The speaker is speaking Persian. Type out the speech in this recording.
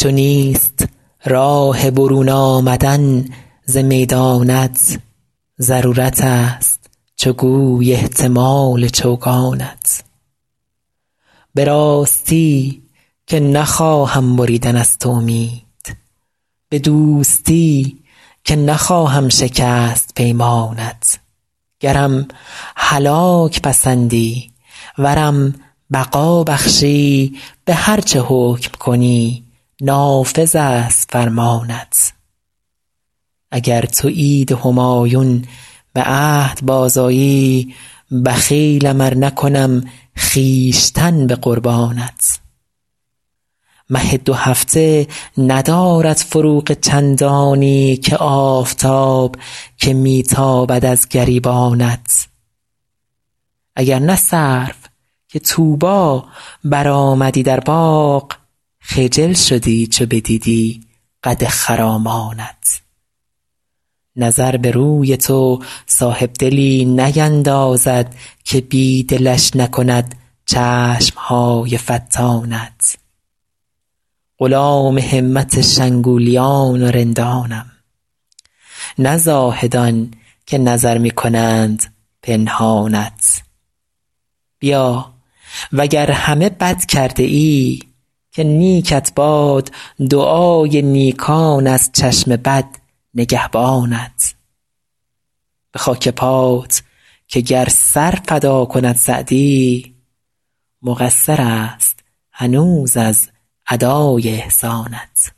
چو نیست راه برون آمدن ز میدانت، ضرورت است چو گوی احتمال چوگانت. به راستی که نخواهم بریدن از تو امید، به دوستی که نخواهم شکست پیمانت. گرم هلاک پسندی ورم بقا بخشی، به هر چه حکم کنی نافذ است فرمانت. اگر تو عید همایون به عهد بازآیی، بخیلم ار نکنم خویشتن به قربانت. مه 2 هفته ندارد فروغ چندانی، که آفتاب که می تابد از گریبانت. اگر نه سرو که طوبی برآمدی در باغ، خجل شدی چو بدیدی قد خرامانت. نظر به روی تو صاحبدلی نیندازد، که بی دلش نکند چشمهای فتانت. غلام همت شنگولیان و رندانم، نه زاهدان که نظر می کنند پنهانت. بیا وگر همه بد کرده ای، که نیکت باد دعای نیکان از چشم بد نگهبانت. به خاک پات که گر سر فدا کند سعدی، مقصر است هنوز از ادای احسانت.